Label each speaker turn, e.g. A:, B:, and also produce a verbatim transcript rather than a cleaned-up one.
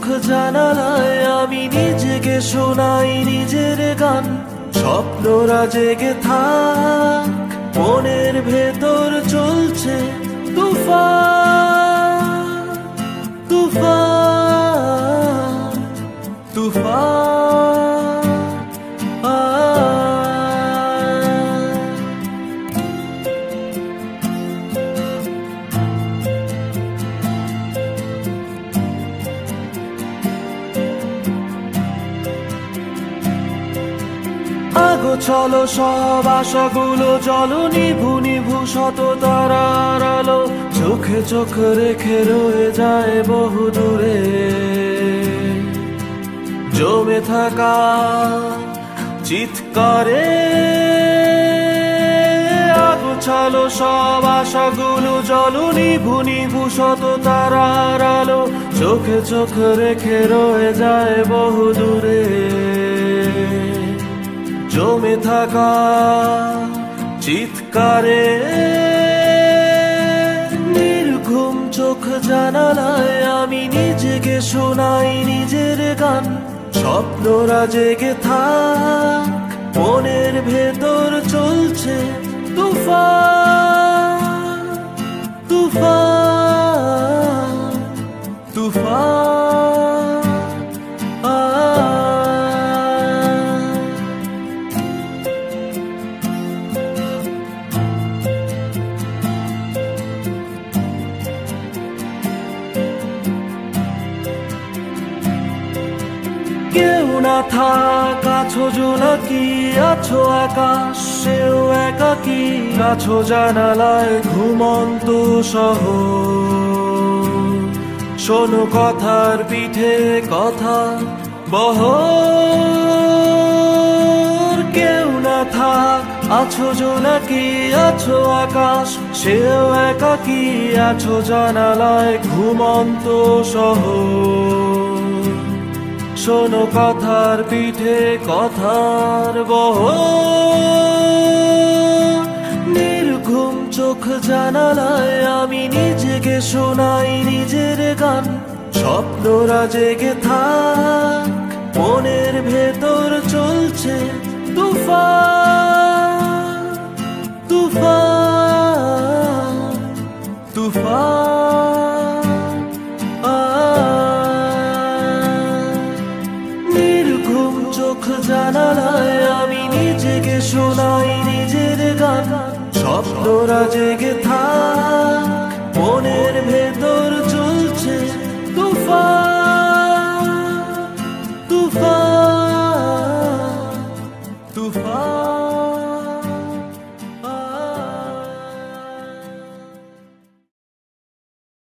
A: জানালায় আমি নিজেকে শোনাই নিজের গান। স্বপ্নরা জেগে থাক, মনের ভেতর চলছে তুফান, তুফান, তুফান। আ আগো চলো সব আশাগুলো চলো, নিভু নিভু শত তারার আলো চোখে চোখ রেখে রয়ে যায় বহু দূরে জমে থাকা চিৎকারে। আগো চলো সব আশাগুলো চলো, নিভু নিভু শত তারার আলো চোখে চোখ রেখে রয়ে যায় বহু দূরে জমে থাকা চিৎকারে। নির্ঘুম চোখ জানালায় আমি নিজেকে শোনাই নিজের গান। স্বপ্নরা জেগে থাক, মনের ভেতর চলছে তুফান, তুফান, তুফান। আ কেউ না থাক, আছো জোনাকি, আছো আকাশ সেও একাকি, আছো জানালায় ঘুমন্ত শহর। শোনো কথার পিঠে কথা বহর। কেউ না থাক, আছো জোনাকি, আছো আকাশ সেও একাকি, আছো জানালায় ঘুমন্ত শহর। শোনো কথার পিঠে কথার বহর। নির্ঘুম চোখ জানালায় আমি নিজেকে শোনাই নিজের গান। স্বপ্নরা জেগে থাক, মনের ভেতর চলছে তুফান, তুফান, তুফান। আ নির্ঘুম চোখ জানালায় আমি নিজেকে শোনাই নিজের গান। স্বপ্নরা জেগে থাক,